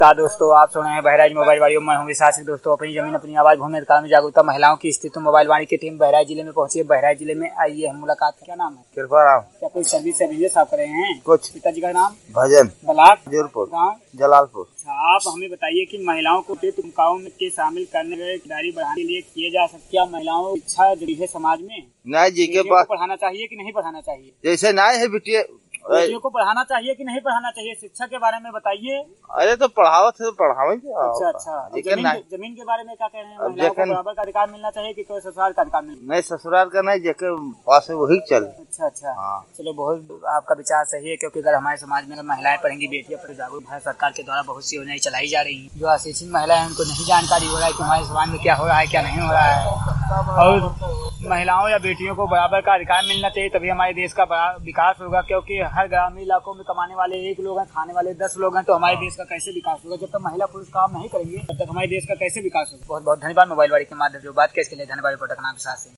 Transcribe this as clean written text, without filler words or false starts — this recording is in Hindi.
दोस्तों, आप सुन रहे हैं बहराइच मोबाइल वाणी। मैं हूं विशाल सिंह। दोस्तों, अपनी जमीन अपनी आवाज भूमि अधिकार में जागरूकता महिलाओं की स्थिति मोबाइल वाणी की टीम बहराइच जिले में पहुंची है। बहराइच जिले में आइए हम मुलाकात। क्या नाम है? कृपा राम। क्या कोई सर्विस से बिजनेस आप कर रहे हैं? कुछ। पिताजी का नाम? भजन। ब्लॉक? जोरपुर। गाँव? जलालपुर। आप हमें बताइए कि महिलाओं को तुमकाओं में के शामिल करने में खिलाड़ी बढ़ाने के लिए किए जा सकते, क्या महिलाओं की इच्छा जड़ी है समाज में? नहीं जी के पास पढ़ाना चाहिए कि नहीं पढ़ाना चाहिए? जैसे नहीं है बिटिया, बेटियों को पढ़ाना चाहिए कि नहीं पढ़ाना चाहिए? शिक्षा के बारे में बताइए। अरे तो पढ़ावत है तो पढ़ावेंगे। अच्छा। जमीन के बारे में क्या कह रहे हैं? महिलाओं को बराबर का अधिकार मिलना चाहिए कि कोई ससुराल का अधिकार मिलना? नहीं, ससुराल का नहीं, जेके पास है वही चले। अच्छा। हाँ। चलो, बहुत आपका विचार सही है, क्योंकि अगर हमारे समाज में महिलाएं पढ़ेंगी, बेटियां पर जागरूक भारत सरकार के द्वारा बहुत सी योजनाएं चलाई जा रही हैं। जो अशिक्षित महिलाएं हैं उनको नहीं जानकारी हो रहा है कि हमारे समाज में क्या हो रहा है क्या नहीं हो रहा है। और महिलाओं या बेटियों को बराबर का अधिकार मिलना चाहिए, तभी हमारे देश का बड़ा विकास होगा। क्योंकि हर ग्रामीण इलाकों में कमाने वाले 1 लोग हैं, खाने वाले 10 लोग हैं, तो हमारे देश का कैसे विकास होगा? जब तक महिला पुरुष काम नहीं करेंगे तब तक हमारे देश का कैसे विकास होगा? बहुत बहुत धन्यवाद मोबाइल वाणी के माध्यम से जो बात किया, इसके लिए धन्यवाद। रिपोर्टर का नाम विशाल सिंह।